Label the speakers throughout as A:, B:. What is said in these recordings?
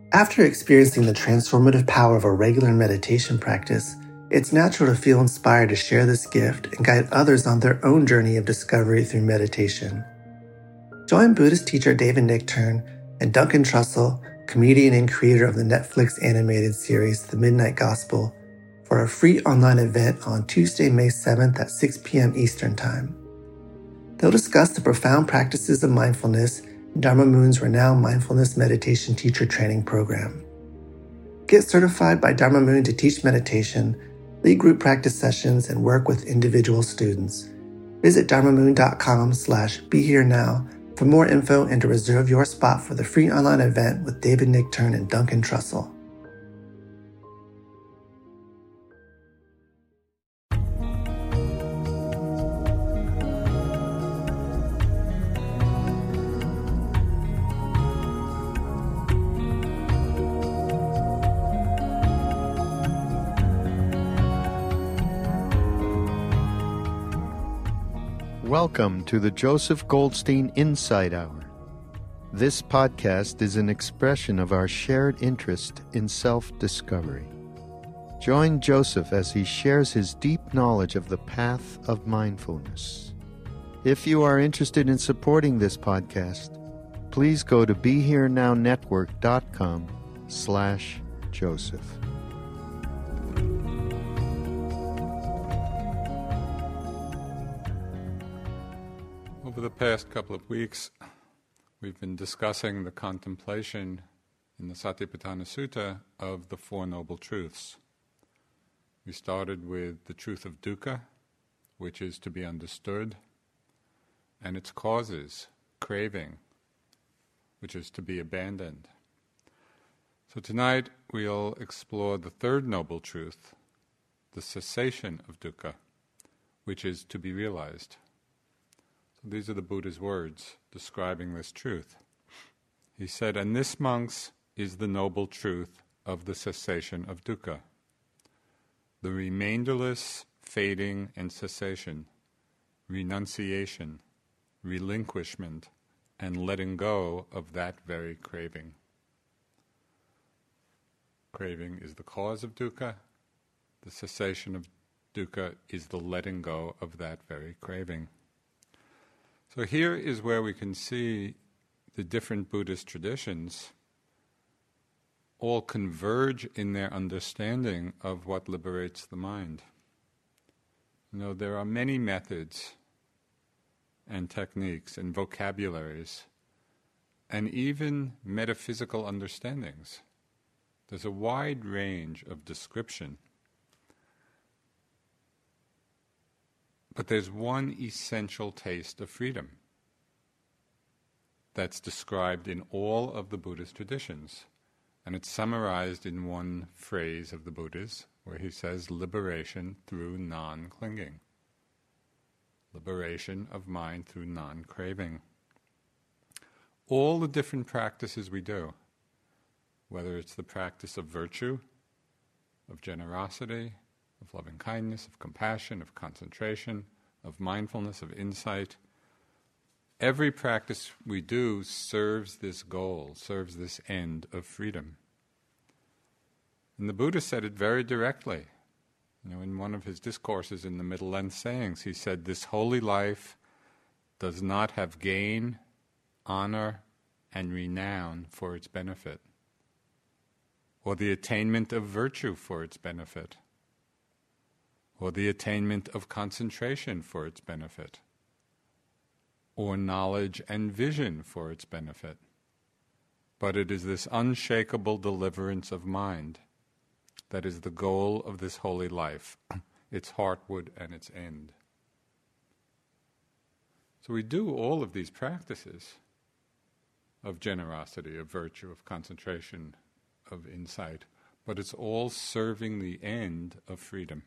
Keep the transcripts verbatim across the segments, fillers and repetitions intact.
A: After experiencing the transformative power of a regular meditation practice, it's natural to feel inspired to share this gift and guide others on their own journey of discovery through meditation. Join Buddhist teacher David Nichtern and Duncan Trussell, comedian and creator of the Netflix animated series The Midnight Gospel, for a free online event on Tuesday, May seventh at six p.m. Eastern Time. They'll discuss the profound practices of mindfulness in Dharma Moon's renowned mindfulness meditation teacher training program. Get certified by Dharma Moon to teach meditation, lead group practice sessions, and work with individual students. Visit dharmamoon.com slash be here now for more info and to reserve your spot for the free online event with David Nichtern and Duncan Trussell.
B: Welcome to the Joseph Goldstein Insight Hour. This podcast is an expression of our shared interest in self-discovery. Join Joseph as he shares his deep knowledge of the path of mindfulness. If you are interested in supporting this podcast, please go to BeHereNowNetwork.com slash Joseph.
C: Over the past couple of weeks, we've been discussing the contemplation in the Satipatthana Sutta of the Four Noble Truths. We started with the truth of dukkha, which is to be understood, and its causes, craving, which is to be abandoned. So tonight we'll explore the third noble truth, the cessation of dukkha, which is to be realized. So these are the Buddha's words describing this truth. He said, "And this, monks, is the noble truth of the cessation of dukkha, the remainderless fading and cessation, renunciation, relinquishment, and letting go of that very craving." Craving is the cause of dukkha. The cessation of dukkha is the letting go of that very craving. So here is where we can see the different Buddhist traditions all converge in their understanding of what liberates the mind. You know, there are many methods and techniques and vocabularies and even metaphysical understandings. There's a wide range of description. But there's one essential taste of freedom that's described in all of the Buddhist traditions, and it's summarized in one phrase of the Buddha's, where he says, liberation through non-clinging. Liberation of mind through non-craving. All the different practices we do, whether it's the practice of virtue, of generosity, of loving-kindness, of compassion, of concentration, of mindfulness, of insight. Every practice we do serves this goal, serves this end of freedom. And the Buddha said it very directly. You know, in one of his discourses in the Middle Length Sayings, he said, "This holy life does not have gain, honor, and renown for its benefit, or the attainment of virtue for its benefit, or the attainment of concentration for its benefit, or knowledge and vision for its benefit. But it is this unshakable deliverance of mind that is the goal of this holy life, its heartwood and its end." So we do all of these practices of generosity, of virtue, of concentration, of insight, but it's all serving the end of freedom.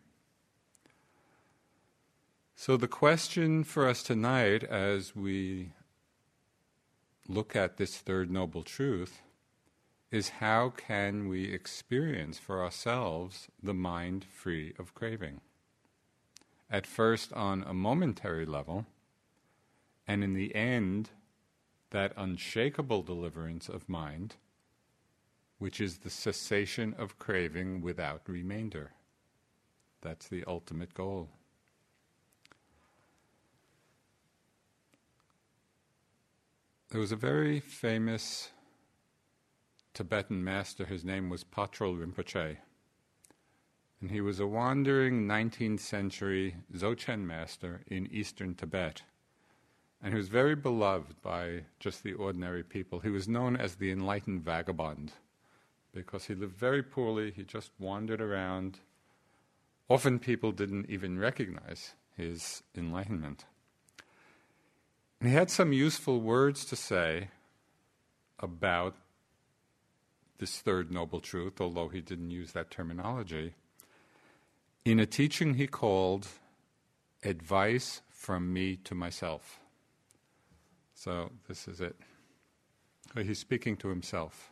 C: So the question for us tonight, as we look at this third noble truth, is how can we experience for ourselves the mind free of craving? At first on a momentary level, and in the end, that unshakable deliverance of mind which is the cessation of craving without remainder. That's the ultimate goal. There was a very famous Tibetan master, his name was Patrul Rinpoche, and he was a wandering nineteenth century Dzogchen master in eastern Tibet, and he was very beloved by just the ordinary people. He was known as the enlightened vagabond because he lived very poorly, he just wandered around. Often people didn't even recognize his enlightenment. And he had some useful words to say about this third noble truth, although he didn't use that terminology, in a teaching he called Advice from Me to Myself. So this is it. He's speaking to himself.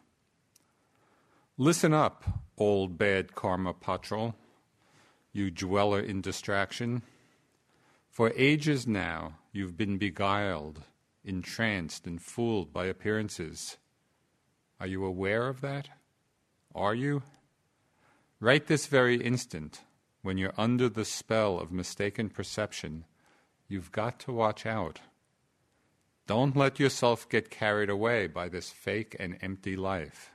C: Listen up, old bad karma patrol, you dweller in distraction. For ages now you've been beguiled, entranced and fooled by appearances. Are you aware of that? Are you? Right this very instant, when you're under the spell of mistaken perception, you've got to watch out. Don't let yourself get carried away by this fake and empty life.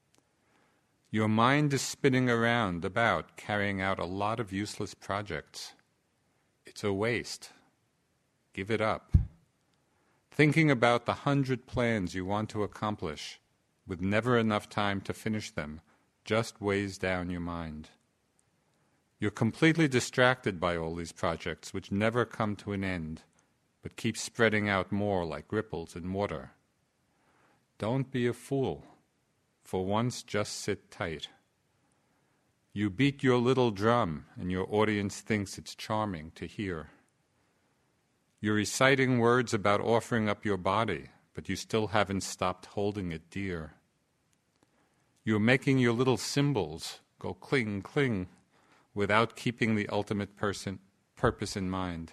C: Your mind is spinning around about carrying out a lot of useless projects. It's a waste. Give it up. Thinking about the hundred plans you want to accomplish, with never enough time to finish them, just weighs down your mind. You're completely distracted by all these projects, which never come to an end, but keep spreading out more like ripples in water. Don't be a fool. For once, just sit tight. You beat your little drum, and your audience thinks it's charming to hear. You're reciting words about offering up your body, but you still haven't stopped holding it dear. You're making your little cymbals go cling, cling, without keeping the ultimate person, purpose in mind.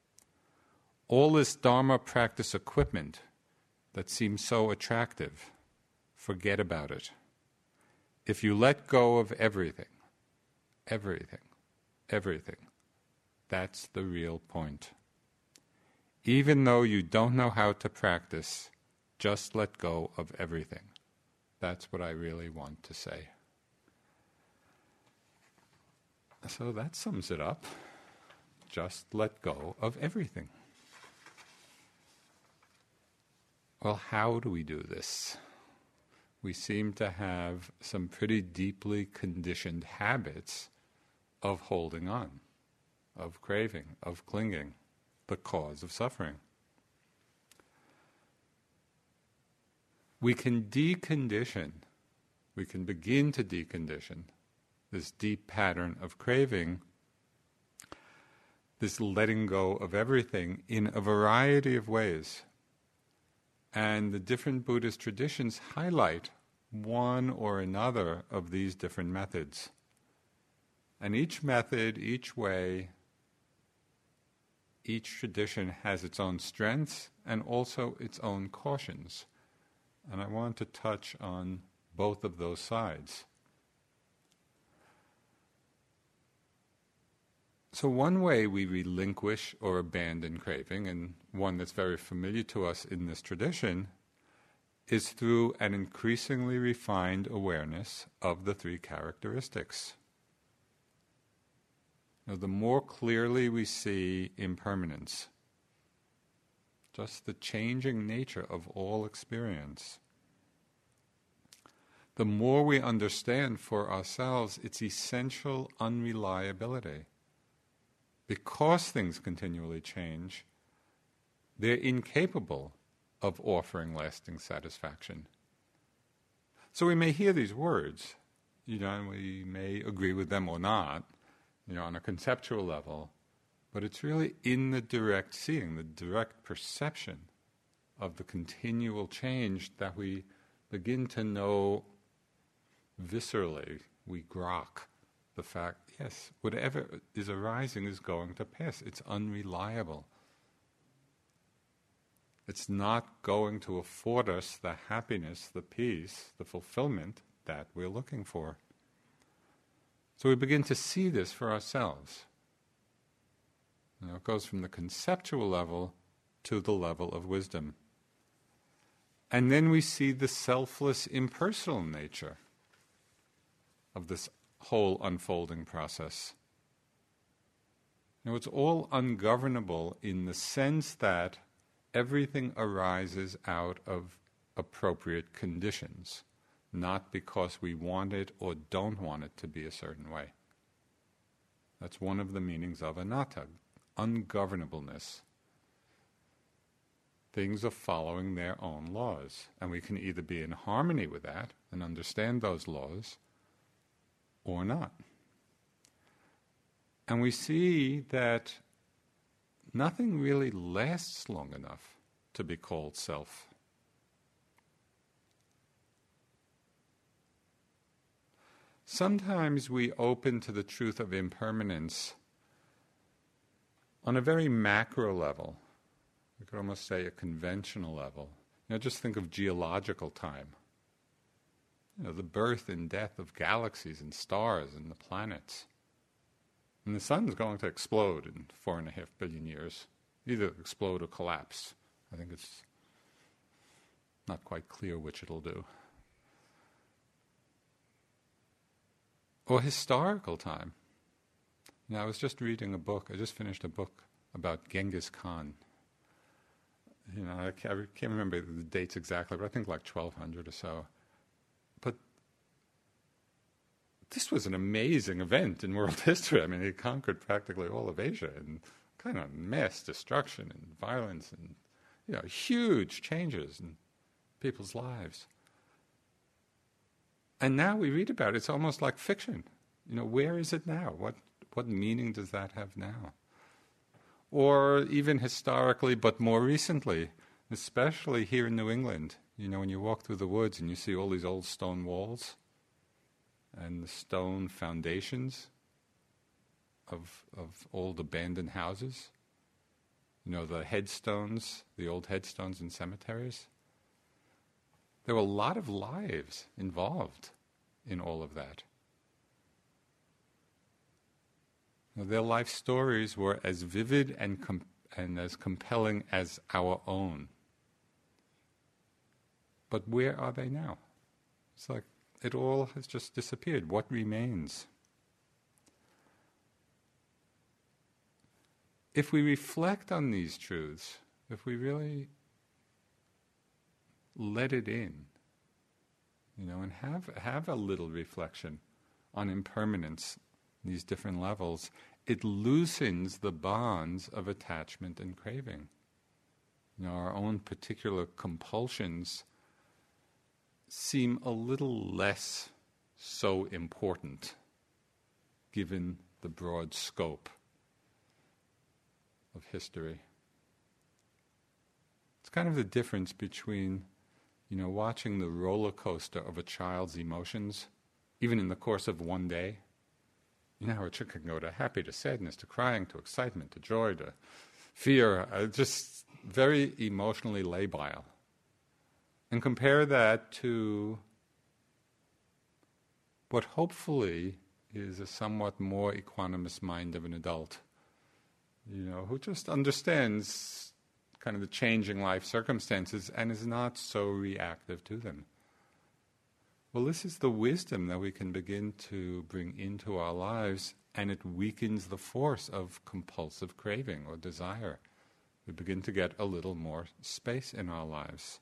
C: All this Dharma practice equipment that seems so attractive, forget about it. If you let go of everything, everything, everything, that's the real point. Even though you don't know how to practice, just let go of everything. That's what I really want to say. So that sums it up. Just let go of everything. Well, how do we do this? We seem to have some pretty deeply conditioned habits of holding on, of craving, of clinging, the cause of suffering. We can decondition, we can begin to decondition this deep pattern of craving, this letting go of everything in a variety of ways. And the different Buddhist traditions highlight one or another of these different methods. And each method, each way, each tradition has its own strengths and also its own cautions. And I want to touch on both of those sides. So one way we relinquish or abandon craving, and one that's very familiar to us in this tradition, is through an increasingly refined awareness of the three characteristics. Now, the more clearly we see impermanence, just the changing nature of all experience, the more we understand for ourselves its essential unreliability. Because things continually change, they're incapable of offering lasting satisfaction. So we may hear these words, you know, and we may agree with them or not, you know, on a conceptual level, but it's really in the direct seeing, the direct perception of the continual change that we begin to know viscerally, we grok the fact, yes, whatever is arising is going to pass. It's unreliable. It's not going to afford us the happiness, the peace, the fulfillment that we're looking for. So we begin to see this for ourselves. You know, it goes from the conceptual level to the level of wisdom. And then we see the selfless, impersonal nature of this whole unfolding process. Now, it's all ungovernable in the sense that everything arises out of appropriate conditions, not because we want it or don't want it to be a certain way. That's one of the meanings of anatta, ungovernableness. Things are following their own laws, and we can either be in harmony with that and understand those laws, or not. And we see that nothing really lasts long enough to be called self. Sometimes we open to the truth of impermanence on a very macro level. We could almost say a conventional level. You know, just think of geological time. You know, the birth and death of galaxies and stars and the planets. And the sun's going to explode in four and a half billion years. Either explode or collapse. I think it's not quite clear which it'll do. Or historical time. You know, I was just reading a book, I just finished a book about Genghis Khan. You know, I can't, I can't remember the dates exactly, but I think like twelve hundred or so. But this was an amazing event in world history. I mean, he conquered practically all of Asia and kind of mass destruction and violence and, you know, huge changes in people's lives. And now we read about it, it's almost like fiction. You know, where is it now? What what meaning does that have now? Or even historically, but more recently, especially here in New England, you know, when you walk through the woods and you see all these old stone walls and the stone foundations of of old abandoned houses, you know, the headstones, the old headstones in cemeteries. There were a lot of lives involved in all of that. Now, their life stories were as vivid and com- and as compelling as our own. But where are they now? It's like it all has just disappeared. What remains? If we reflect on these truths, if we really let it in, you know, and have have a little reflection on impermanence, these different levels, it loosens the bonds of attachment and craving. You know, our own particular compulsions seem a little less so important, given the broad scope of history. It's kind of the difference between, you know, watching the roller coaster of a child's emotions, even in the course of one day. You know how a chick can go to happy, to sadness, to crying, to excitement, to joy, to fear, uh, just very emotionally labile. And compare that to what hopefully is a somewhat more equanimous mind of an adult, you know, who just understands kind of the changing life circumstances and is not so reactive to them. Well, this is the wisdom that we can begin to bring into our lives, and it weakens the force of compulsive craving or desire. We begin to get a little more space in our lives.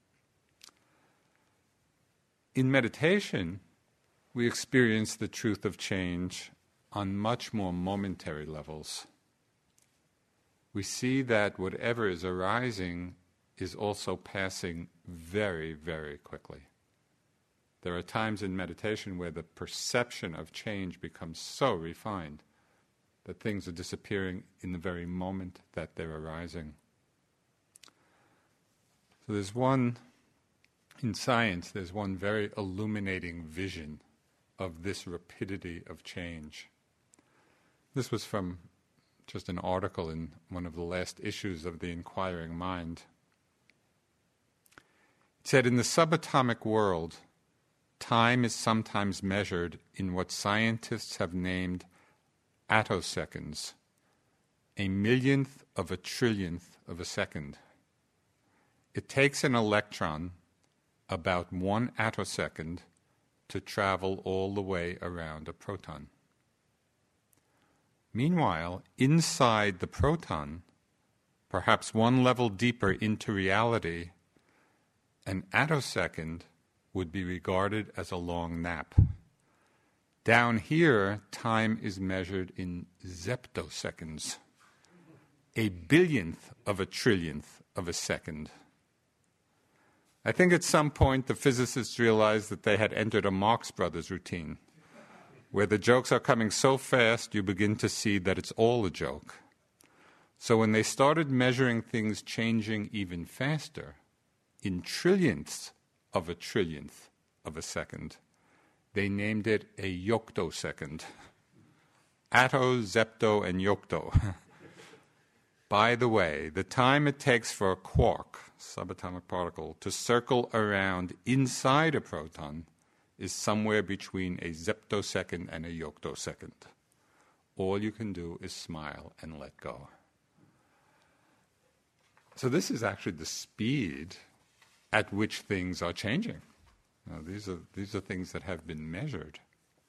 C: In meditation, we experience the truth of change on much more momentary levels. We see that whatever is arising is also passing very, very quickly. There are times in meditation where the perception of change becomes so refined that things are disappearing in the very moment that they're arising. So there's one, in science, there's one very illuminating vision of this rapidity of change. This was from just an article in one of the last issues of the Inquiring Mind. It said, in the subatomic world, time is sometimes measured in what scientists have named attoseconds, a millionth of a trillionth of a second. It takes an electron about one attosecond to travel all the way around a proton. Meanwhile, inside the proton, perhaps one level deeper into reality, an attosecond would be regarded as a long nap. Down here, time is measured in zeptoseconds, a billionth of a trillionth of a second. I think at some point the physicists realized that they had entered a Marx Brothers routine, where the jokes are coming so fast you begin to see that it's all a joke. So when they started measuring things changing even faster, in trillionths of a trillionth of a second, they named it a yoctosecond. Atto, zepto, and yocto. By the way, the time it takes for a quark, subatomic particle, to circle around inside a proton is somewhere between a zeptosecond and a yoctosecond. All you can do is smile and let go. So this is actually the speed at which things are changing. Now, these are these are things that have been measured.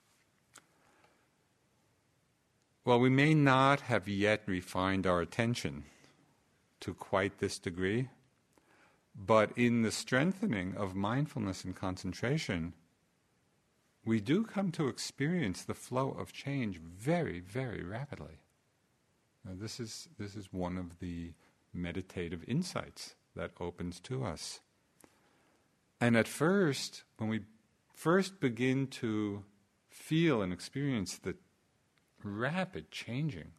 C: Well, we may not have yet refined our attention to quite this degree, but in the strengthening of mindfulness and concentration, we do come to experience the flow of change very, very rapidly. Now, this is this is one of the meditative insights that opens to us. And at first, when we first begin to feel and experience the rapid changing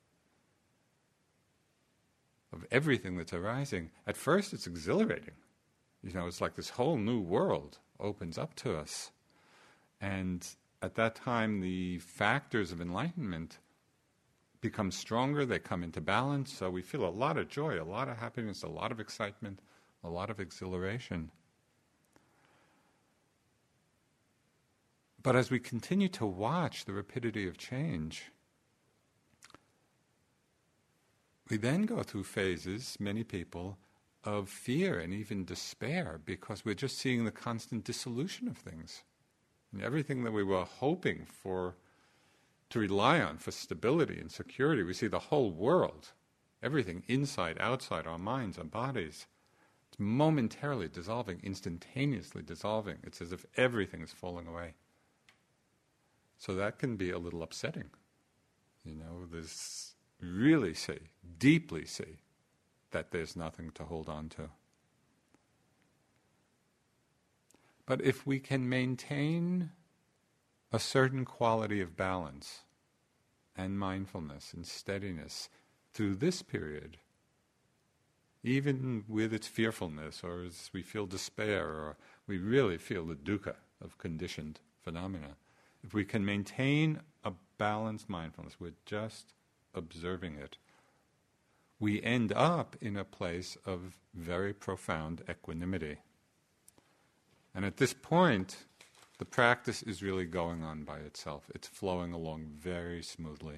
C: of everything that's arising, at first it's exhilarating. You know, it's like this whole new world opens up to us. And at that time, the factors of enlightenment become stronger, they come into balance, so we feel a lot of joy, a lot of happiness, a lot of excitement, a lot of exhilaration. But as we continue to watch the rapidity of change, we then go through phases, many people, of fear and even despair because we're just seeing the constant dissolution of things. And everything that we were hoping for, to rely on for stability and security, we see the whole world, everything inside, outside, our minds, our bodies, it's momentarily dissolving, instantaneously dissolving. It's as if everything is falling away. So that can be a little upsetting. You know, there's really see, deeply see, that there's nothing to hold on to. But if we can maintain a certain quality of balance and mindfulness and steadiness through this period, even with its fearfulness, or as we feel despair, or we really feel the dukkha of conditioned phenomena, if we can maintain a balanced mindfulness, we're just observing it, we end up in a place of very profound equanimity. And at this point, the practice is really going on by itself. It's flowing along very smoothly.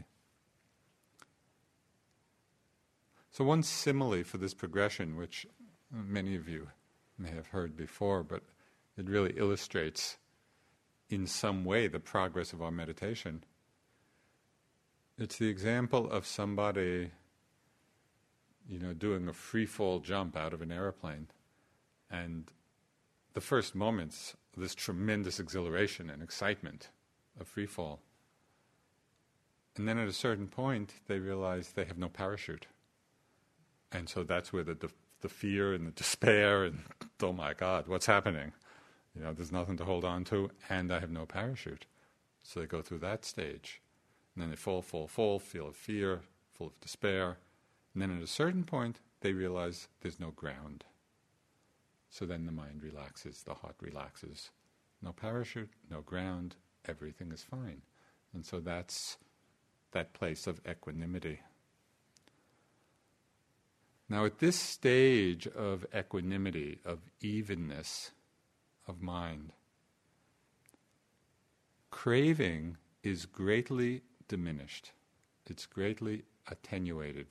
C: So one simile for this progression, which many of you may have heard before, but it really illustrates in some way the progress of our meditation. It's the example of somebody, you know, doing a free fall jump out of an airplane, and the first moments, this tremendous exhilaration and excitement of free fall. And then at a certain point, they realize they have no parachute. And so that's where the, the, the fear and the despair and, oh my God, what's happening? You know, there's nothing to hold on to, and I have no parachute. So they go through that stage. And then they fall, fall, fall, feel of fear, full of despair. And then at a certain point, they realize there's no ground. So then the mind relaxes, the heart relaxes. No parachute, no ground, everything is fine. And so that's that place of equanimity. Now at this stage of equanimity, of evenness of mind, craving is greatly diminished. It's greatly attenuated.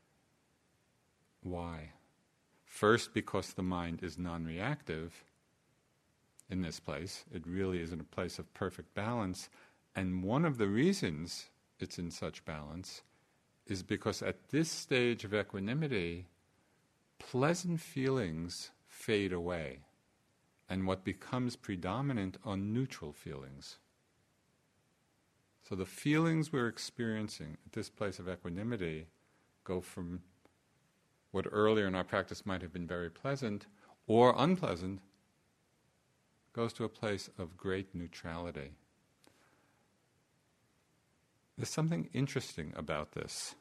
C: Why? First, because the mind is non-reactive in this place. It really is in a place of perfect balance. And one of the reasons it's in such balance is because at this stage of equanimity, pleasant feelings fade away, and what becomes predominant are neutral feelings. So the feelings we're experiencing at this place of equanimity go from what earlier in our practice might have been very pleasant or unpleasant, goes to a place of great neutrality. There's something interesting about this.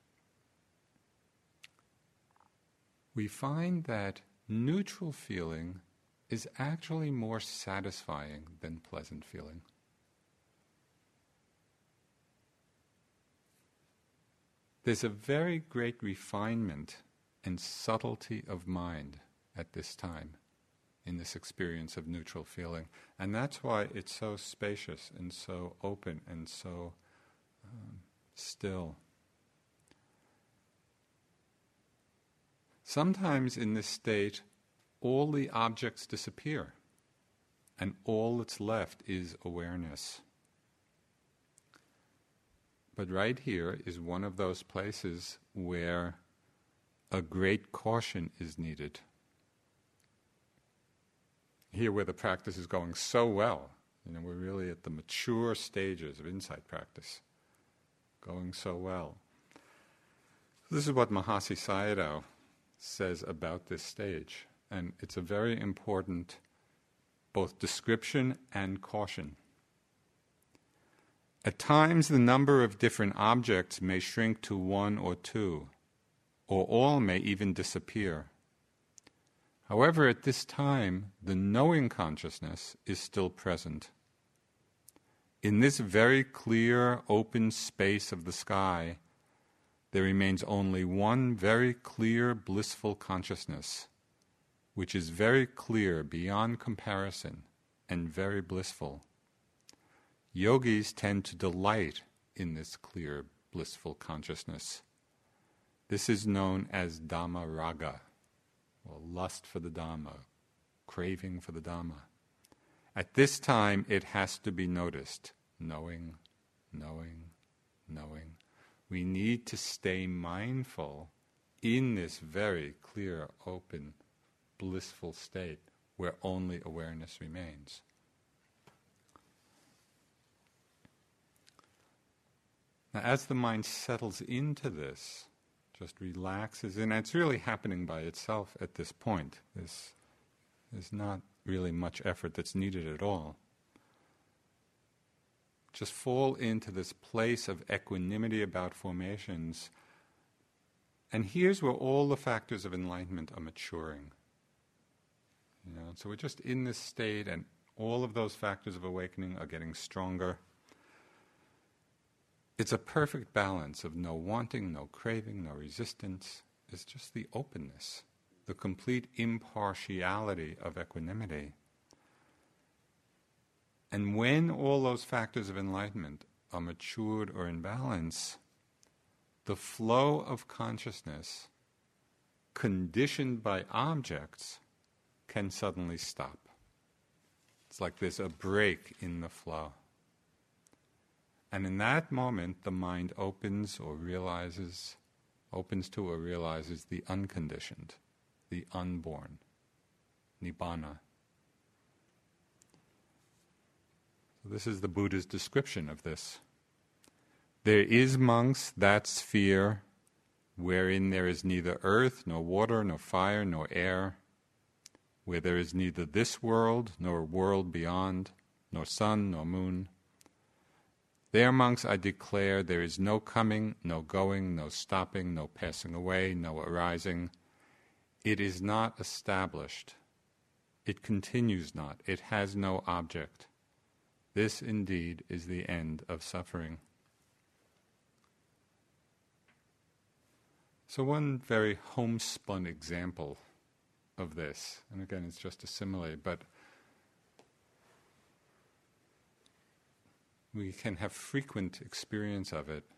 C: We find that neutral feeling is actually more satisfying than pleasant feeling. There's a very great refinement and subtlety of mind at this time in this experience of neutral feeling. And that's why it's so spacious and so open and so um, still. Sometimes in this state, all the objects disappear, and all that's left is awareness. But right here is one of those places where a great caution is needed. Here where the practice is going so well, you know, we're really at the mature stages of insight practice, going so well. This is what Mahasi Sayadaw says about this stage, and it's a very important both description and caution. At times the number of different objects may shrink to one or two, or all may even disappear. However, at this time, the knowing consciousness is still present. In this very clear, open space of the sky, there remains only one very clear, blissful consciousness, which is very clear beyond comparison and very blissful. Yogis tend to delight in this clear, blissful consciousness. This is known as Dhamma Raga, or lust for the Dhamma, craving for the Dhamma. At this time, it has to be noticed, knowing, knowing, knowing. We need to stay mindful in this very clear, open, blissful state where only awareness remains. Now, as the mind settles into this, just relaxes, and it's really happening by itself at this point. There's, there's not really much effort that's needed at all. Just fall into this place of equanimity about formations, and here's where all the factors of enlightenment are maturing. You know, so we're just in this state, and all of those factors of awakening are getting stronger. It's a perfect balance of no wanting, no craving, no resistance. It's just the openness, the complete impartiality of equanimity. And when all those factors of enlightenment are matured or in balance, the flow of consciousness, conditioned by objects, can suddenly stop. It's like there's a break in the flow. And in that moment, the mind opens or realizes, opens to or realizes the unconditioned, the unborn, nibbana. So this is the Buddha's description of this. There is, monks, that sphere wherein there is neither earth, nor water, nor fire, nor air, where there is neither this world, nor world beyond, nor sun, nor moon. There, monks, I declare, there is no coming, no going, no stopping, no passing away, no arising. It is not established. It continues not. It has no object. This, indeed, is the end of suffering. So one very homespun example of this, and again, it's just a simile, but we can have frequent experience of it.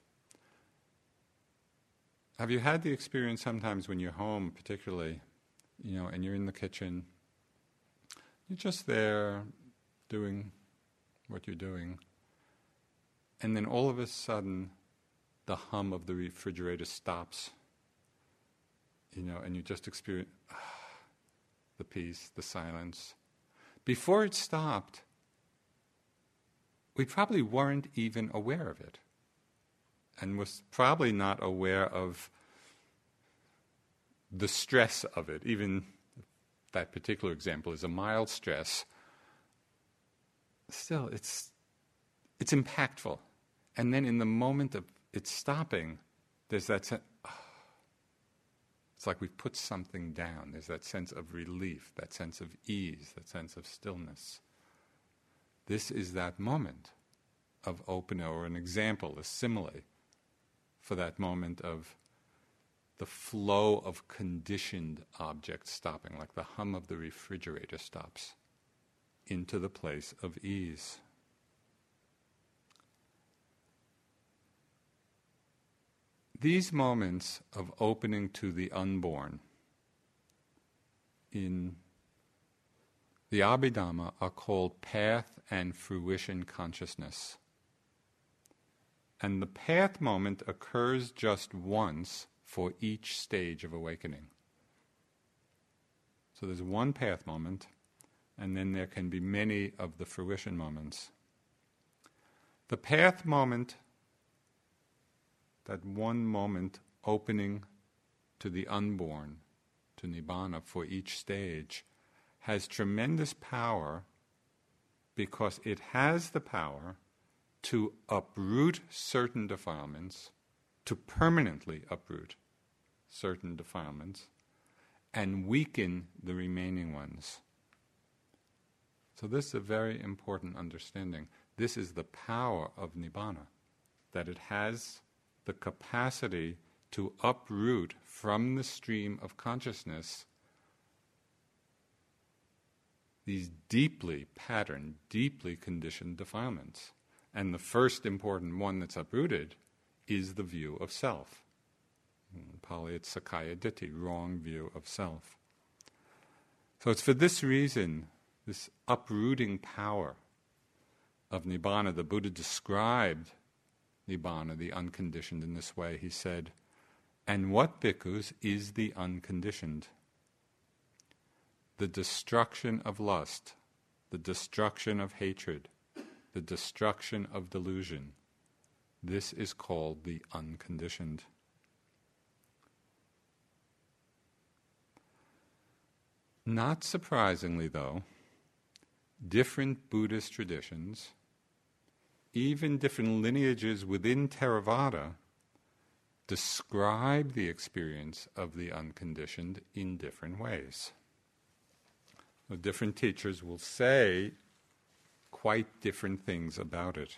C: Have you had the experience sometimes when you're home, particularly, you know, and you're in the kitchen, you're just there doing what you're doing, and then all of a sudden the hum of the refrigerator stops, you know, and you just experience ah, the peace, the silence. Before it stopped, we probably weren't even aware of it, and was probably not aware of the stress of it. Even that particular example is a mild stress. Still, it's it's impactful. And then in the moment of it stopping, there's that sense, oh, it's like we've put something down. There's that sense of relief, that sense of ease, that sense of stillness. This is that moment of open, or an example, a simile, for that moment of the flow of conditioned objects stopping, like the hum of the refrigerator stops, into the place of ease. These moments of opening to the unborn in the Abhidhamma are called path and fruition consciousness. And the path moment occurs just once for each stage of awakening. So there's one path moment, and then there can be many of the fruition moments. The path moment, that one moment opening to the unborn, to Nibbana for each stage, has tremendous power because it has the power to uproot certain defilements, to permanently uproot certain defilements, and weaken the remaining ones. So this is a very important understanding. This is the power of Nibbana, that it has the capacity to uproot from the stream of consciousness these deeply patterned, deeply conditioned defilements. And the first important one that's uprooted is the view of self. In Pali, it's Sakkaya Ditthi, wrong view of self. So it's for this reason, this uprooting power of Nibbana, the Buddha described Nibbana, the unconditioned, in this way. He said, "And what, bhikkhus, is the unconditioned? The destruction of lust, the destruction of hatred, the destruction of delusion. This is called the unconditioned." Not surprisingly, though, different Buddhist traditions, even different lineages within Theravada, describe the experience of the unconditioned in different ways. So different teachers will say quite different things about it.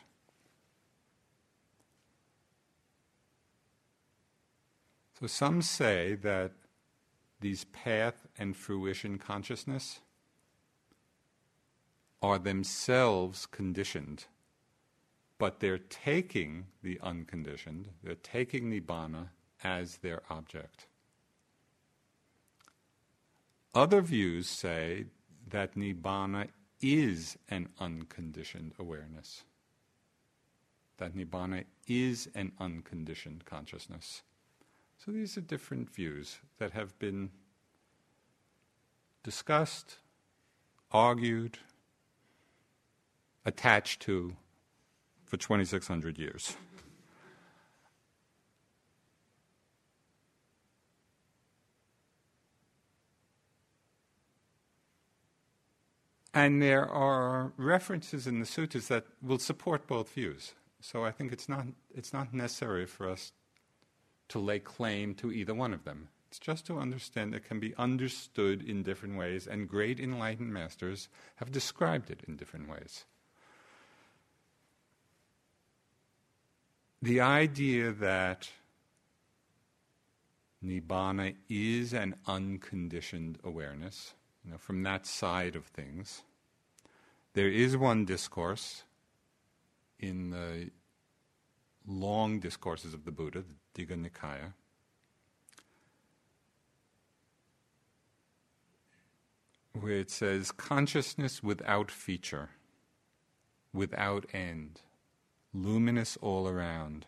C: So some say that these path and fruition consciousness are themselves conditioned, but they're taking the unconditioned, they're taking Nibbana as their object. Other views say that Nibbana is an unconditioned awareness, that Nibbana is an unconditioned consciousness. So these are different views that have been discussed, argued, attached to for twenty-six hundred years. And there are references in the suttas that will support both views. So I think it's not it's not necessary for us to lay claim to either one of them. It's just to understand it can be understood in different ways, and great enlightened masters have described it in different ways. The idea that Nibbana is an unconditioned awareness, you know, from that side of things, there is one discourse in the long discourses of the Buddha, the Digha Nikaya, where it says, consciousness without feature, without end, luminous all around.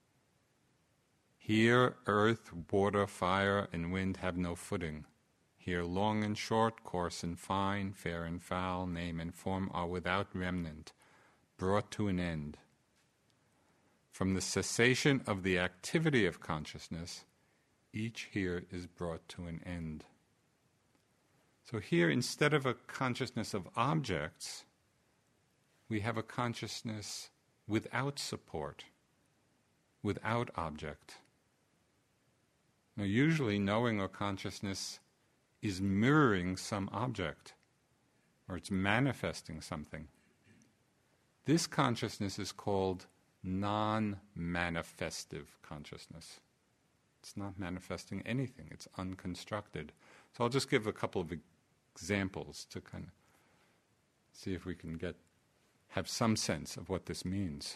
C: Here earth, water, fire, and wind have no footing. Here long and short, coarse and fine, fair and foul, name and form are without remnant, brought to an end. From the cessation of the activity of consciousness, each here is brought to an end. So here, instead of a consciousness of objects, we have a consciousness without support, without object. Now, usually knowing or consciousness is mirroring some object, or it's manifesting something. This consciousness is called non-manifestive consciousness. It's not manifesting anything, it's unconstructed. So I'll just give a couple of examples to kind of see if we can get have some sense of what this means.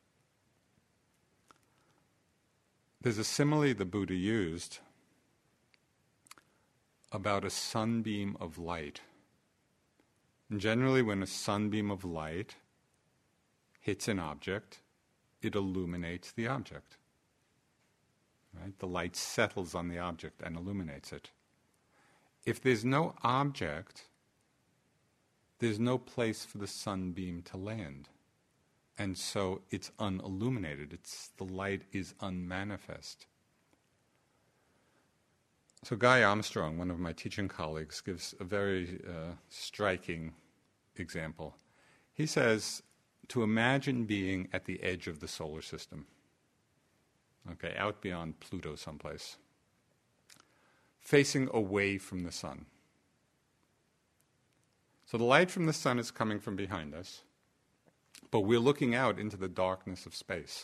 C: There's a simile the Buddha used about a sunbeam of light. And generally, when a sunbeam of light hits an object, it illuminates the object. Right? The light settles on the object and illuminates it. If there's no object, there's no place for the sunbeam to land. And so it's unilluminated. It's, the light is unmanifest. So Guy Armstrong, one of my teaching colleagues, gives a very uh, striking example. He says, to imagine being at the edge of the solar system, okay, out beyond Pluto someplace, facing away from the sun. So the light from the sun is coming from behind us, but we're looking out into the darkness of space.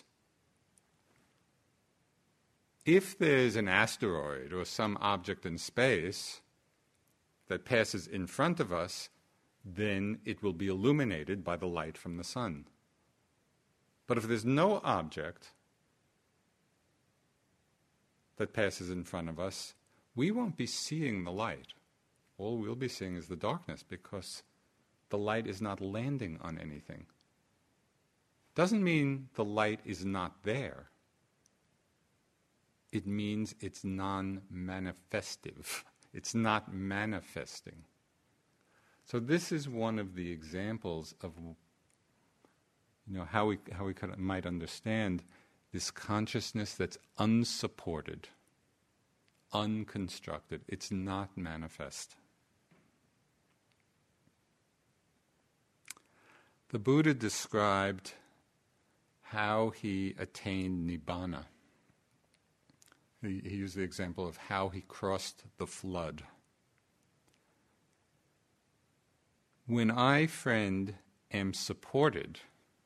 C: If there's an asteroid or some object in space that passes in front of us, then it will be illuminated by the light from the sun. But if there's no object that passes in front of us, we won't be seeing the light. All we'll be seeing is the darkness, because the light is not landing on anything. Doesn't mean the light is not there. It means it's non-manifestive. It's not manifesting. So this is one of the examples of, you know, how we how we could, might understand this consciousness that's unsupported, unconstructed. It's not manifest. The Buddha described how he attained Nibbana. He, he used the example of how he crossed the flood. When I, friend, am supported,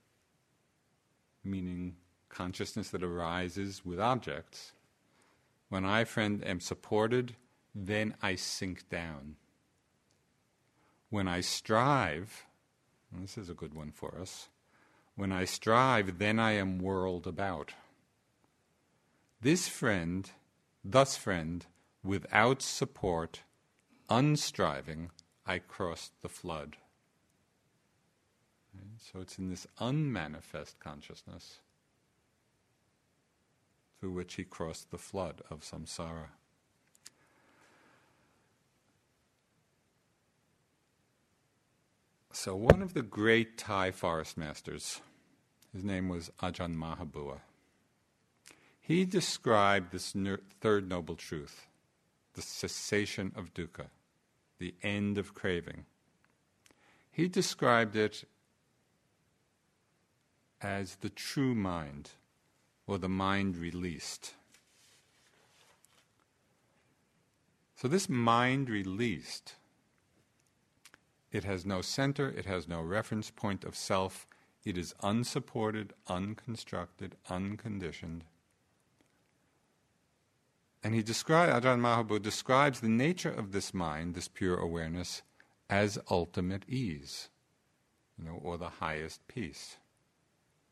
C: meaning consciousness that arises with objects, when I, friend, am supported, then I sink down. When I strive, and this is a good one for us, when I strive, then I am whirled about. This friend, thus friend, without support, unstriving, I crossed the flood. Right? So it's in this unmanifest consciousness through which he crossed the flood of samsara. So one of the great Thai forest masters, his name was Ajahn Mahabua, he described this ner- third noble truth, the cessation of dukkha, the end of craving. He described it as the true mind, or the mind released. So this mind released, it has no center, it has no reference point of self, it is unsupported, unconstructed, unconditioned. And he describes, Ajahn Mahabua describes the nature of this mind, this pure awareness, as ultimate ease, you know, or the highest peace.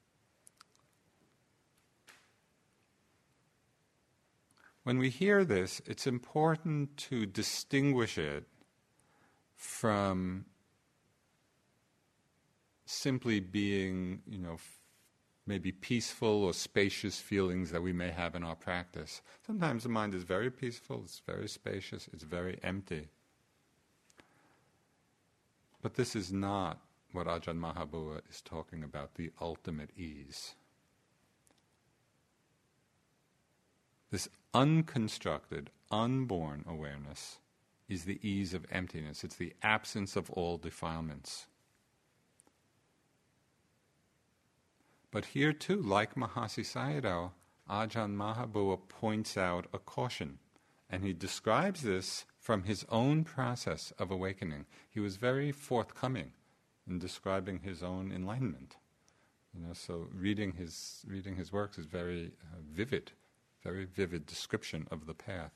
C: when we hear this, it's important to distinguish it from simply being, you know, f- maybe peaceful or spacious feelings that we may have in our practice. Sometimes the mind is very peaceful, it's very spacious, it's very empty. But this is not what Ajahn Mahabua is talking about, the ultimate ease. This unconstructed, unborn awareness is the ease of emptiness. It's the absence of all defilements. But here too, like Mahasi Sayadaw, Ajahn Mahabua points out a caution. And he describes this from his own process of awakening. He was very forthcoming in describing his own enlightenment. You know, so reading his reading his works is very uh, vivid, very vivid description of the path.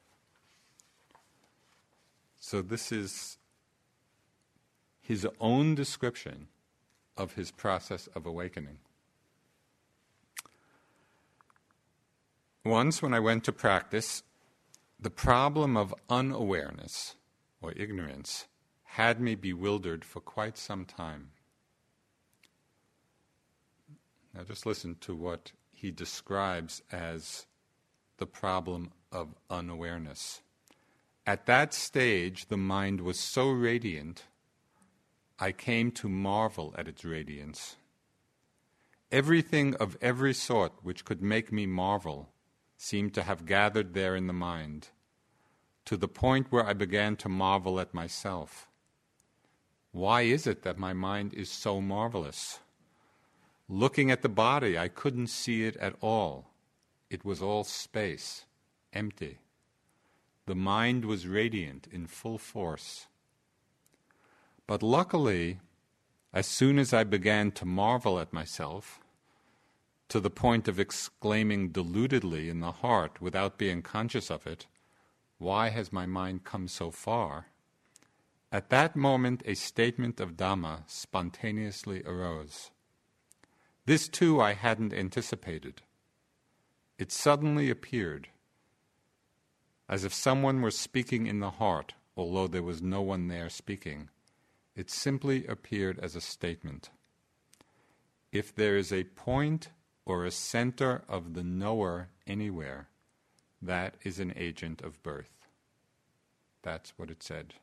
C: So this is his own description of his process of awakening. Once when I went to practice, the problem of unawareness or ignorance had me bewildered for quite some time. Now just listen to what he describes as the problem of unawareness. At that stage, the mind was so radiant, I came to marvel at its radiance. Everything of every sort which could make me marvel seemed to have gathered there in the mind, to the point where I began to marvel at myself. Why is it that my mind is so marvelous? Looking at the body, I couldn't see it at all. It was all space, empty. The mind was radiant in full force. But luckily, as soon as I began to marvel at myself, to the point of exclaiming deludedly in the heart without being conscious of it, why has my mind come so far? At that moment, a statement of Dhamma spontaneously arose. This too I hadn't anticipated. It suddenly appeared, as if someone were speaking in the heart, although there was no one there speaking. It simply appeared as a statement. If there is a point or a center of the knower anywhere, that is an agent of birth. That's what it said.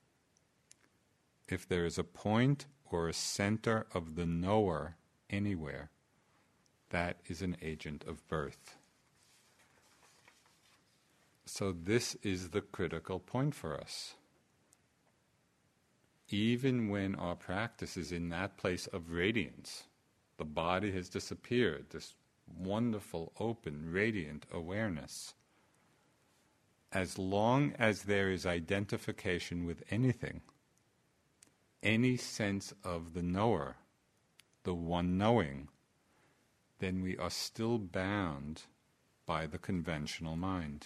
C: If there is a point or a center of the knower anywhere, that is an agent of birth. So this is the critical point for us. Even when our practice is in that place of radiance, the body has disappeared, this wonderful, open, radiant awareness. As long as there is identification with anything, any sense of the knower, the one knowing, then we are still bound by the conventional mind.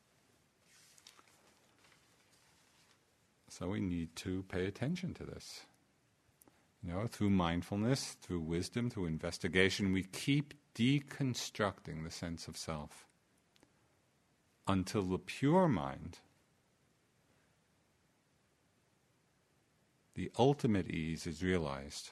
C: So we need to pay attention to this. You know, through mindfulness, through wisdom, through investigation, we keep deconstructing the sense of self until the pure mind, the ultimate ease, is realized.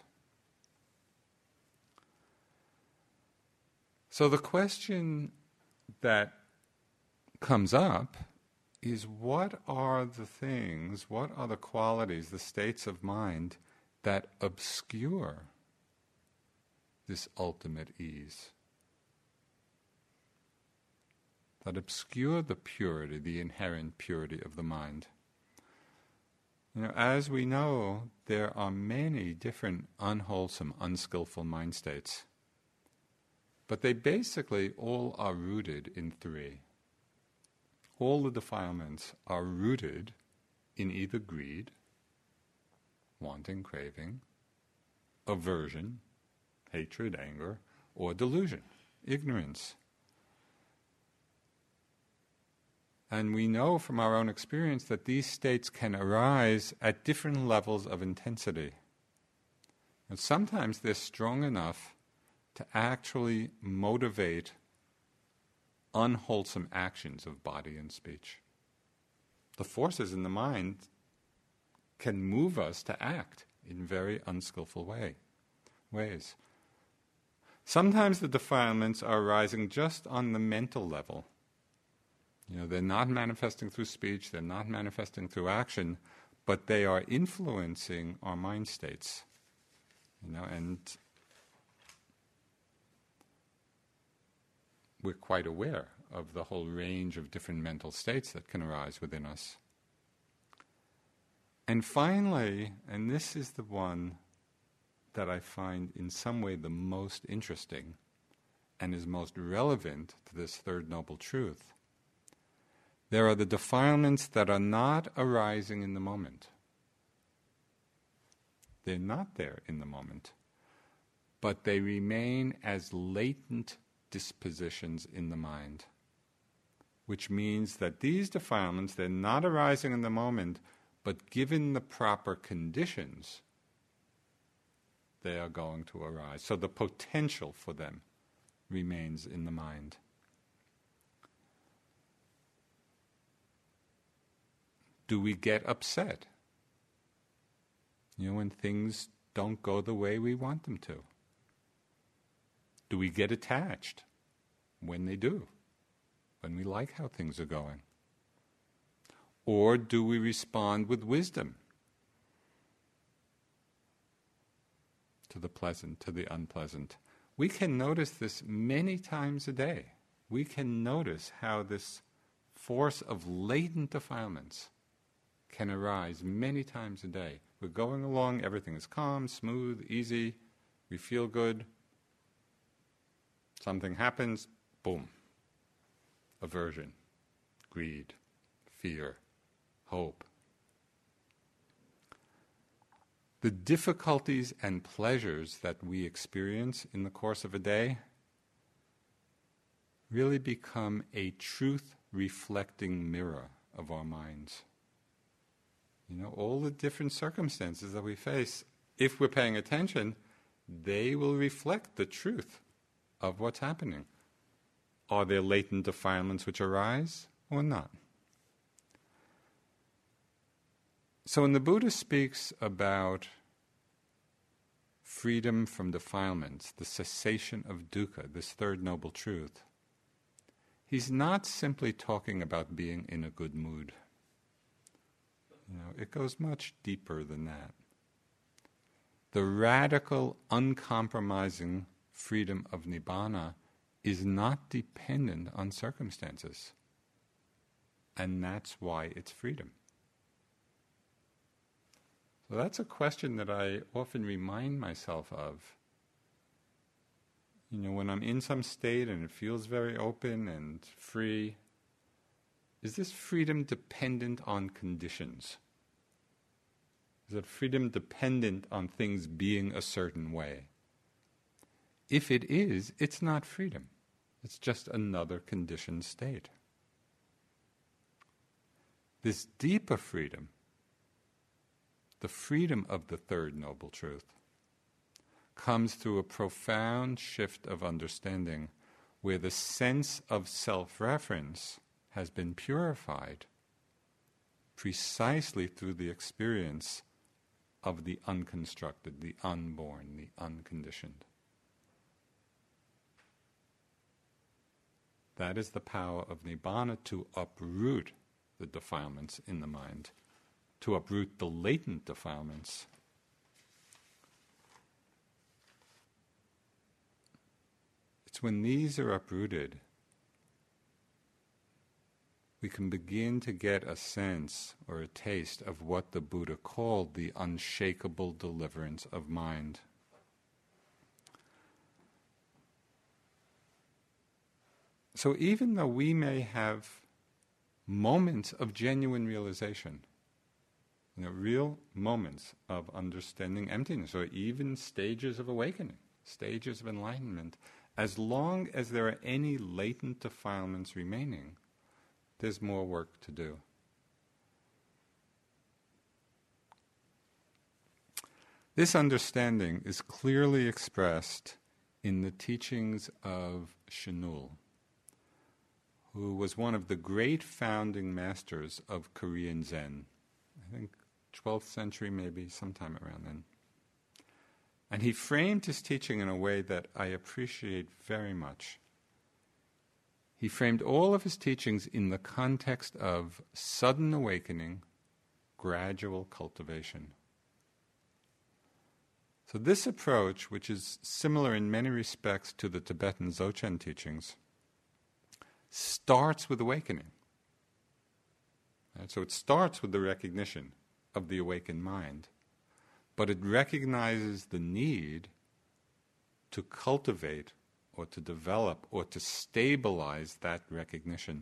C: So the question that comes up is, what are the things, what are the qualities, the states of mind that obscure this ultimate ease? That obscure the purity, the inherent purity of the mind. You know, as we know, there are many different unwholesome, unskillful mind states. But they basically all are rooted in three. All the defilements are rooted in either greed, wanting, craving, aversion, hatred, anger, or delusion, ignorance. And we know from our own experience that these states can arise at different levels of intensity. And sometimes they're strong enough to actually motivate unwholesome actions of body and speech. The forces in the mind can move us to act in very unskillful way, ways. Sometimes the defilements are arising just on the mental level. You know, they're not manifesting through speech, they're not manifesting through action, but they are influencing our mind states. You know, and we're quite aware of the whole range of different mental states that can arise within us. And finally, and this is the one that I find in some way the most interesting and is most relevant to this third noble truth, there are the defilements that are not arising in the moment. They're not there in the moment, but they remain as latent dispositions in the mind, which means that these defilements, they're not arising in the moment, but given the proper conditions, they are going to arise. So the potential for them remains in the mind. Do we get upset? You know, when things don't go the way we want them to? Do we get attached when they do? When we like how things are going? Or do we respond with wisdom to the pleasant, to the unpleasant? We can notice this many times a day. We can notice how this force of latent defilements can arise many times a day. We're going along, everything is calm, smooth, easy, we feel good. Something happens, boom. Aversion, greed, fear, hope. The difficulties and pleasures that we experience in the course of a day really become a truth-reflecting mirror of our minds. You know, all the different circumstances that we face, if we're paying attention, they will reflect the truth of what's happening. Are there latent defilements which arise or not? So when the Buddha speaks about freedom from defilements, the cessation of dukkha, this third noble truth, he's not simply talking about being in a good mood. You know, it goes much deeper than that. The radical, uncompromising freedom of Nibbana is not dependent on circumstances. And that's why it's freedom. So that's a question that I often remind myself of. You know, when I'm in some state and it feels very open and free, is this freedom dependent on conditions? Is it freedom dependent on things being a certain way? If it is, it's not freedom. It's just another conditioned state. This deeper freedom, the freedom of the third noble truth, comes through a profound shift of understanding where the sense of self-reference has been purified precisely through the experience of the unconstructed, the unborn, the unconditioned. That is the power of Nibbana, to uproot the defilements in the mind, to uproot the latent defilements. It's when these are uprooted, we can begin to get a sense or a taste of what the Buddha called the unshakable deliverance of mind. So even though we may have moments of genuine realization, you know, real moments of understanding emptiness, or even stages of awakening, stages of enlightenment, as long as there are any latent defilements remaining, there's more work to do. This understanding is clearly expressed in the teachings of Chinul. who was one of the great founding masters of Korean Zen. I think twelfth century, maybe, sometime around then. And he framed his teaching in a way that I appreciate very much. He framed all of his teachings in the context of sudden awakening, gradual cultivation. So this approach, which is similar in many respects to the Tibetan Dzogchen teachings, starts with awakening. Right? So it starts with the recognition of the awakened mind, but it recognizes the need to cultivate or to develop or to stabilize that recognition.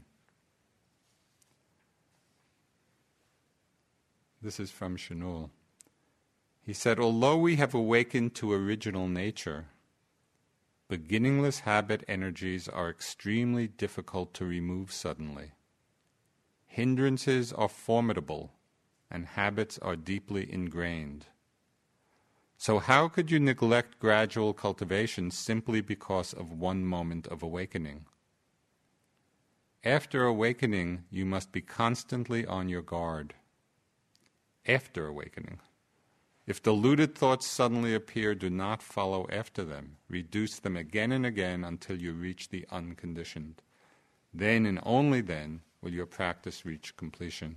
C: This is from Shanul. He said, although we have awakened to original nature, beginningless habit energies are extremely difficult to remove suddenly. Hindrances are formidable, and habits are deeply ingrained. So how could you neglect gradual cultivation simply because of one moment of awakening? After awakening, you must be constantly on your guard. After awakening. If deluded thoughts suddenly appear, do not follow after them. Reduce them again and again until you reach the unconditioned. Then and only then will your practice reach completion.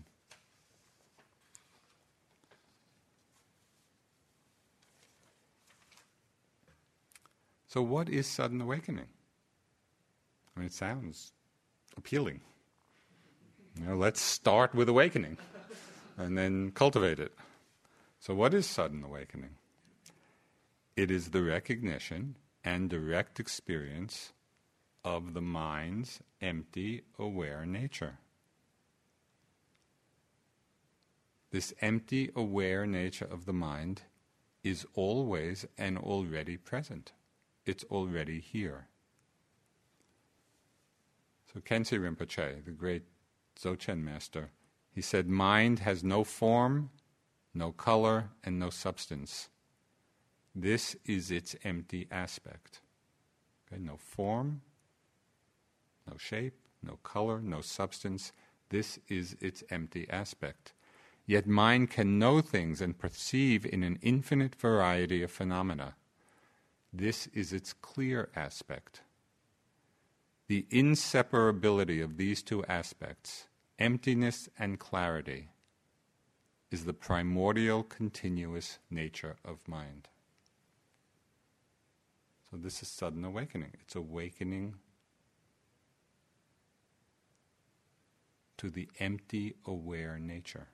C: So what is sudden awakening? I mean, it sounds appealing. You know, let's start with awakening and then cultivate it. So what is sudden awakening? It is the recognition and direct experience of the mind's empty, aware nature. This empty, aware nature of the mind is always and already present. It's already here. So Khyentse Rinpoche, the great Dzogchen master, he said, mind has no form, no color, and no substance. This is its empty aspect. Okay, no form, no shape, no color, no substance. This is its empty aspect. Yet mind can know things and perceive in an infinite variety of phenomena. This is its clear aspect. The inseparability of these two aspects, emptiness and clarity, is the primordial continuous nature of mind. So this is sudden awakening. It's awakening to the empty, aware nature.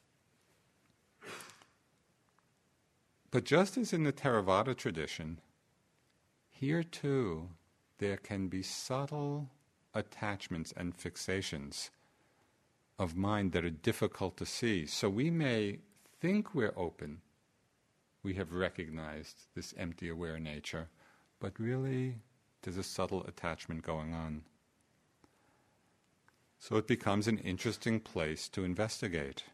C: But just as in the Theravada tradition, here too there can be subtle attachments and fixations of mind that are difficult to see. So we may think we're open, we have recognized this empty aware nature, but really there's a subtle attachment going on. So it becomes an interesting place to investigate.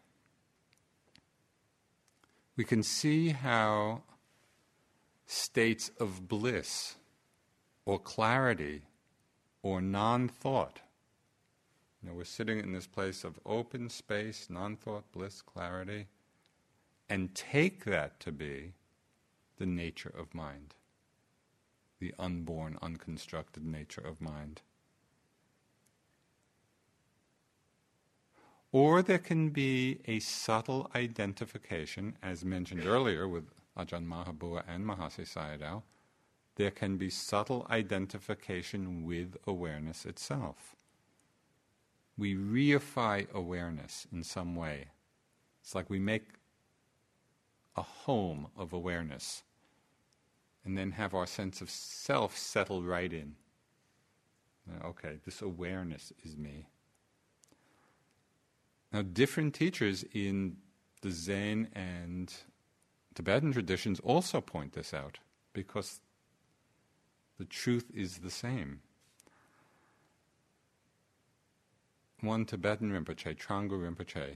C: We can see how states of bliss or clarity or non-thought, you know, we're sitting in this place of open space, non-thought, bliss, clarity, and take that to be the nature of mind, the unborn, unconstructed nature of mind. Or there can be a subtle identification, as mentioned earlier with Ajahn Mahabua and Mahasi Sayadaw, there can be subtle identification with awareness itself. We reify awareness in some way. It's like we make a home of awareness and then have our sense of self settle right in. Okay, this awareness is me. Now, different teachers in the Zen and Tibetan traditions also point this out, because the truth is the same. One Tibetan Rinpoche, Trangpa Rinpoche,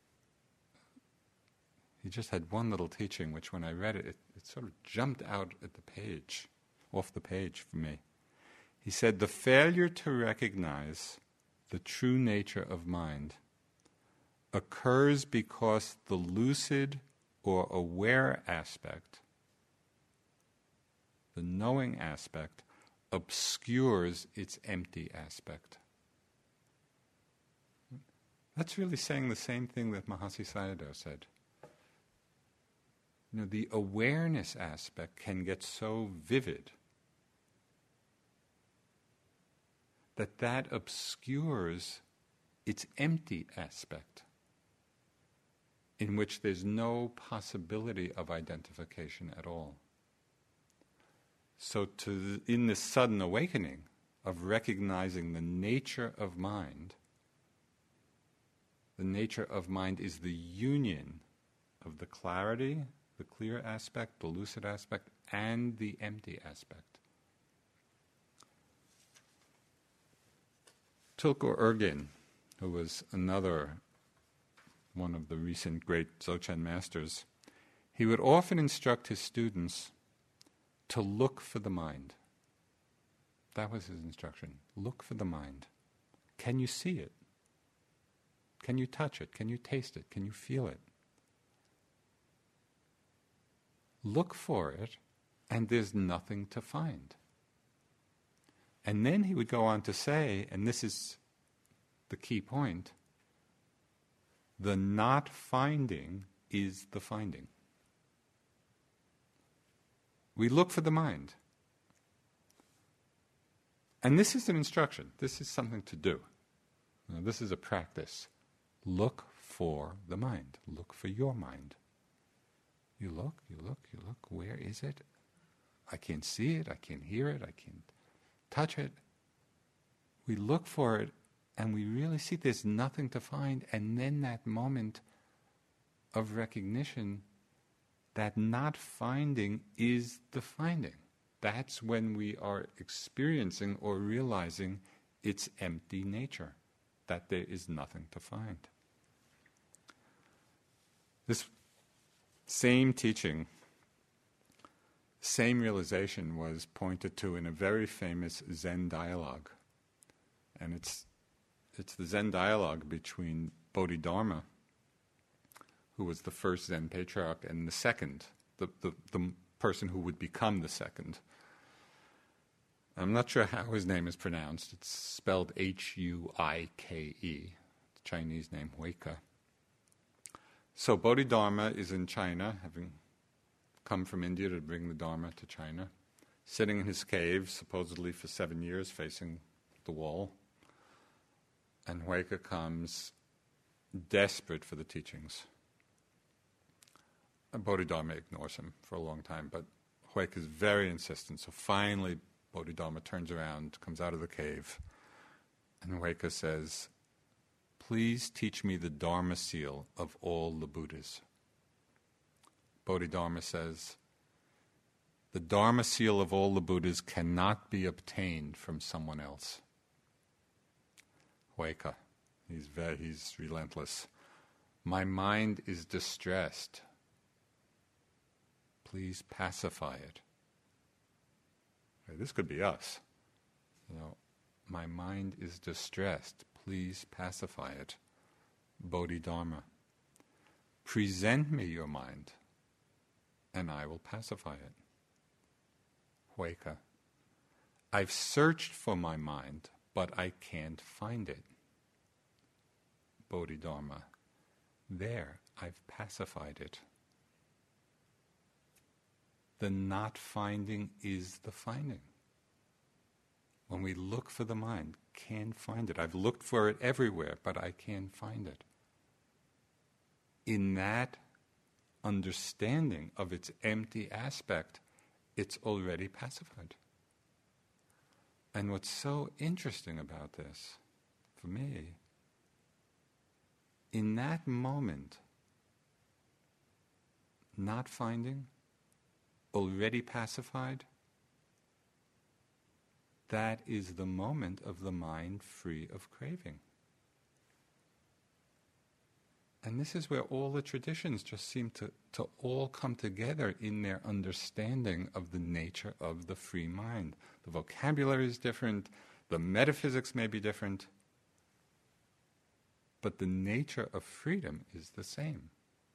C: he just had one little teaching which when I read it, it, it sort of jumped out at the page, off the page for me. He said, the failure to recognize the true nature of mind, occurs because the lucid or aware aspect, the knowing aspect, obscures its empty aspect. That's really saying the same thing that Mahasi Sayadaw said. You know, the awareness aspect can get so vivid that that obscures its empty aspect, in which there's no possibility of identification at all. So to, in this sudden awakening of recognizing the nature of mind, the nature of mind is the union of the clarity, the clear aspect, the lucid aspect, and the empty aspect. Tulku Urgyen, who was another one of the recent great Dzogchen masters, he would often instruct his students to look for the mind. That was his instruction. Look for the mind. Can you see it? Can you touch it? Can you taste it? Can you feel it? Look for it, and there's nothing to find. And then he would go on to say, and this is the key point, the not finding is the finding. We look for the mind. And this is an instruction. This is something to do. Now, this is a practice. Look for the mind. Look for your mind. You look, you look, you look. Where is it? I can't see it. I can't hear it. I can't touch it. We look for it, and we really see there's nothing to find. And then that moment of recognition, that not finding is the finding. That's when we are experiencing or realizing its empty nature, that there is nothing to find. This same teaching, same realization was pointed to in a very famous Zen dialogue. And it's it's the Zen dialogue between Bodhidharma, who was the first Zen patriarch, and the second, the, the, the person who would become the second. I'm not sure how his name is pronounced. It's spelled H U I K E, the Chinese name, Huike. So Bodhidharma is in China, having come from India to bring the Dharma to China, sitting in his cave, supposedly for seven years, facing the wall. And Huike comes desperate for the teachings. And Bodhidharma ignores him for a long time, but Huike is very insistent. So finally, Bodhidharma turns around, comes out of the cave, and Huike says, "Please teach me the Dharma seal of all the Buddhas." Bodhidharma says, "The Dharma seal of all the Buddhas cannot be obtained from someone else." Huike, he's very, he's relentless. "My mind is distressed. Please pacify it." Okay, this could be us. You know, "My mind is distressed. Please pacify it." Bodhidharma, "Present me your mind, and I will pacify it." Huike, "I've searched for my mind, but I can't find it." Bodhidharma, "There, I've pacified it." The not finding is the finding. When we look for the mind, can't find it. I've looked for it everywhere, but I can't find it. In that understanding of its empty aspect, it's already pacified. And what's so interesting about this, for me, in that moment, not finding, already pacified, that is the moment of the mind free of craving. And this is where all the traditions just seem to, to all come together in their understanding of the nature of the free mind. The vocabulary is different, the metaphysics may be different, but the nature of freedom is the same.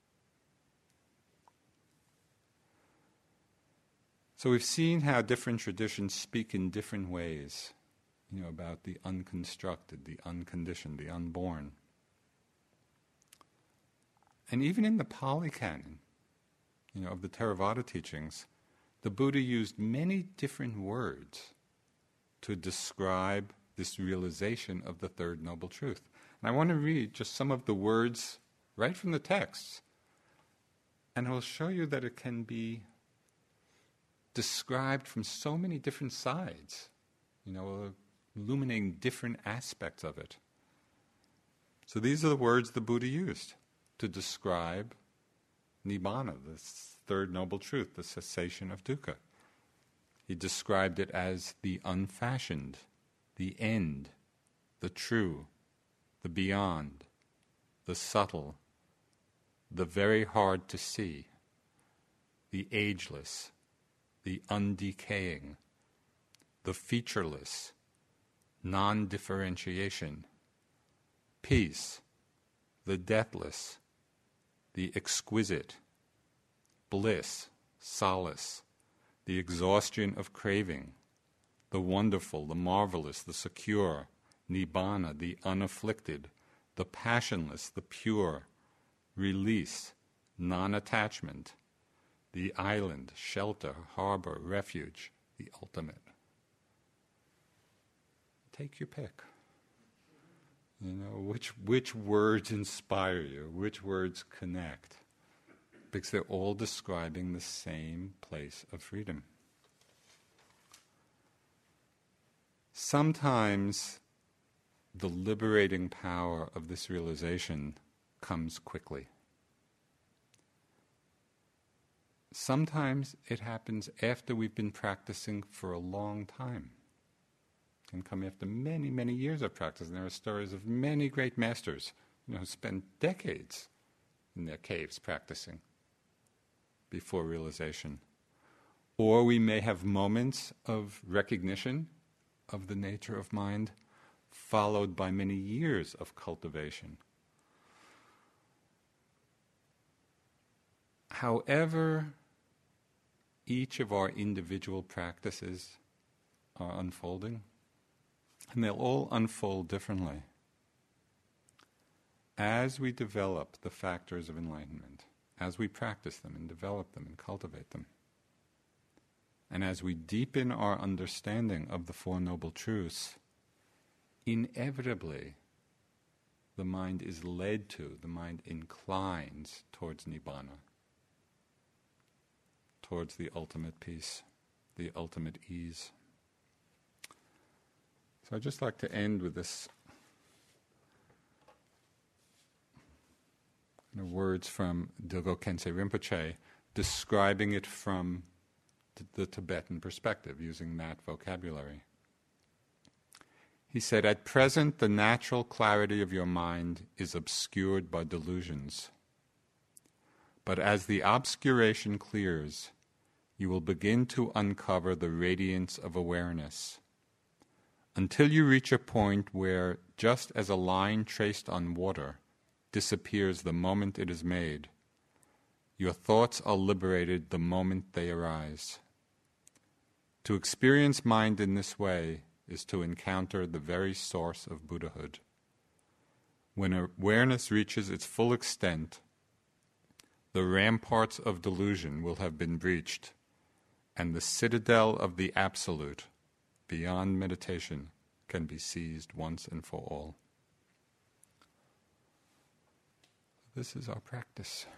C: So we've seen how different traditions speak in different ways, you know, about the unconstructed, the unconditioned, the unborn. And even in the Pali Canon, you know, of the Theravada teachings, the Buddha used many different words to describe this realization of the Third Noble Truth. And I want to read just some of the words right from the texts, and I will show you that it can be described from so many different sides, you know, illuminating different aspects of it. So these are the words the Buddha used to describe Nibbana, the Third Noble Truth, the cessation of dukkha. He described it as the unfashioned, the end, the true, the beyond, the subtle, the very hard to see, the ageless, the undecaying, the featureless, non-differentiation, peace, the deathless, the exquisite, bliss, solace, the exhaustion of craving, the wonderful, the marvelous, the secure, Nibbana, the unafflicted, the passionless, the pure, release, non-attachment, the island, shelter, harbor, refuge, the ultimate. Take your pick. You know, which which words inspire you, which words connect, because they're all describing the same place of freedom. Sometimes the liberating power of this realization comes quickly. Sometimes it happens after we've been practicing for a long time. It can come after many, many years of practice. And there are stories of many great masters, you know, who spent decades in their caves practicing before realization. Or we may have moments of recognition of the nature of mind, followed by many years of cultivation. However, each of our individual practices are unfolding, and they'll all unfold differently. As we develop the factors of enlightenment, as we practice them and develop them and cultivate them, and as we deepen our understanding of the Four Noble Truths, inevitably the mind is led to, the mind inclines towards Nibbana, towards the ultimate peace, the ultimate ease. So I'd just like to end with this you know, words from Dilgo Khyentse Rinpoche, describing it from t- the Tibetan perspective, using that vocabulary. He said, "At present, the natural clarity of your mind is obscured by delusions. But as the obscuration clears, you will begin to uncover the radiance of awareness, until you reach a point where, just as a line traced on water disappears the moment it is made, your thoughts are liberated the moment they arise. To experience mind in this way is to encounter the very source of Buddhahood. When awareness reaches its full extent, the ramparts of delusion will have been breached, and the citadel of the Absolute, beyond meditation, can be seized once and for all." This is our practice.